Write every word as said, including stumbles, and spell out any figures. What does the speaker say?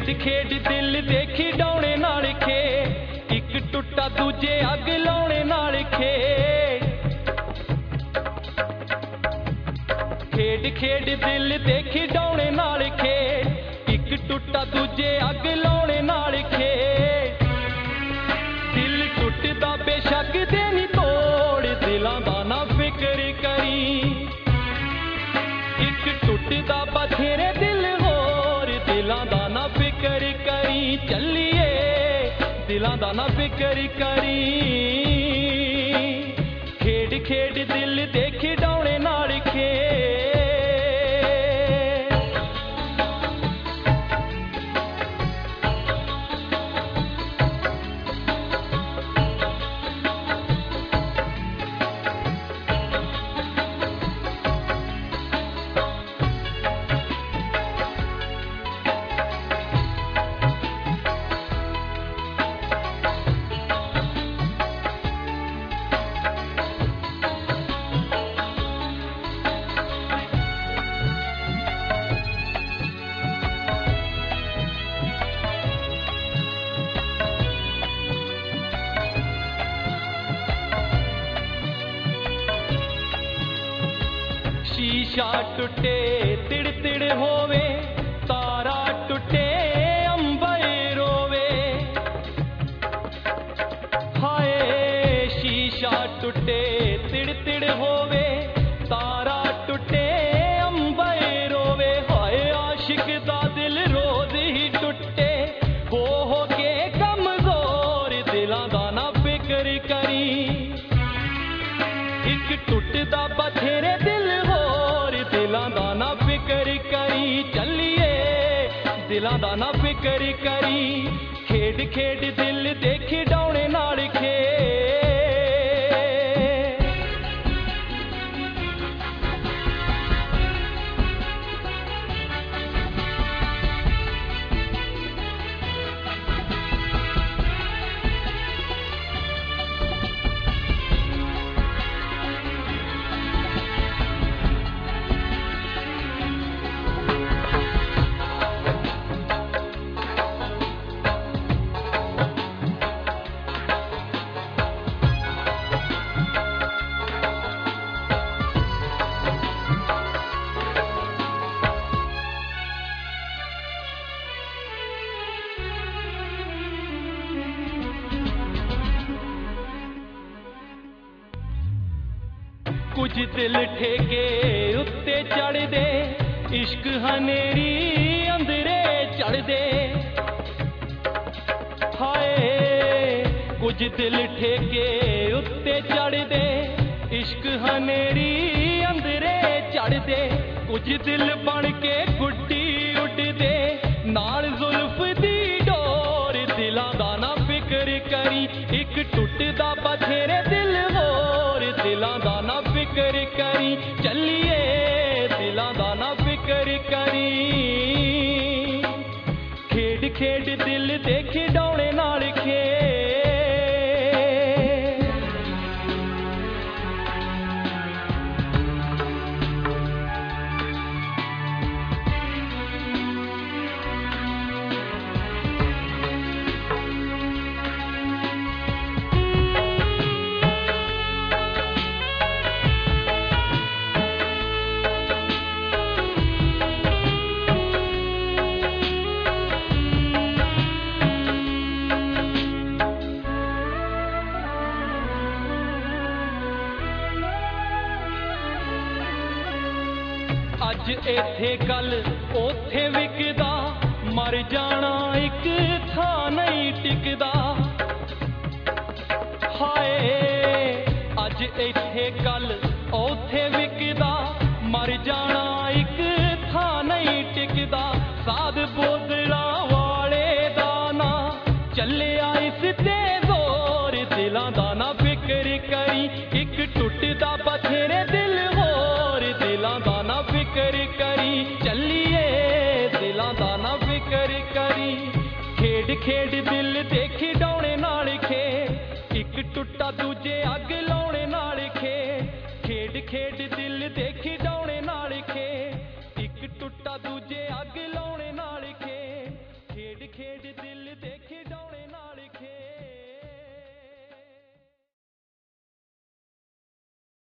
खेड खेड दिल दे खिडौणे नाल खे, एक टुटा दूजे अग लाउणे नाल खे। खेड खेड दिल दे खिडौणे नाल खे, एक टुटा दूजे अग लाउणे नाल खे। दिल टुटदा बेशक दे नी तोड़, दिलां दा ना फिकर करी। एक टुटदा बथेरे दिल होर, दिलां दा ना फिकर करी। चलिए दिलां दा ना फिकर करी। खेड खेड दिल दे खिडौणे नाल खे। शीशा टुटे तिड़ तिड़ होवे, तारा टुटे अंबर रोवे। हाय शीशा टुटे तिड़ तिड़ होवे, तारा टुटे अंबर रोवे। हाय आशिक दा दिल रोज ही टुटे, हो हो के कमजोर, दिलां दा ना फिकर करी। एक टुटदा बथेरे दिल होर, दिलां दा ना फिकर करी। चलिए दिलां दा ना फिकर करी। खेड खेड दिल दे खिडौणे नाल खे। कुछ दिल ठेके उत्ते चढ़ दे, इश्क हनेरी अंदरे चढ़ दे। हाय कुछ दिल ठेके उत्ते चढ़ दे, इश्क हनेरी अंदरे चढ़ दे। कुछ दिल बन के गुड्डी उड़ दे, नाल जुल्फ दी डोर, दिलां दा ना फिकर करी। एक टुटदा बथेरे दिल होर, दिलां दा ना फिकर करी। चलिए दिलां दा ना फिकर करी। खेड खेड दिल दे खिडौणे नाल खे। अज इत्थे कल ओथे विकदा, मर जाना एक था नहीं टिकदा। हाय अज इत्थे कल ओथे विकदा, मर जाना एक था नहीं टिकदा। साध बोतला वाले दा ना चलिया इस ते जोर, दिलां दा ना फिकर करी। एक टुटदा बथेरे दिल होर, दिलां दा ना फिकर करी। चलिए दिलां दा ना फिकर करी। खेड खेड दिल दे खिडौणे नाल खे, एक टुटा दूजे अग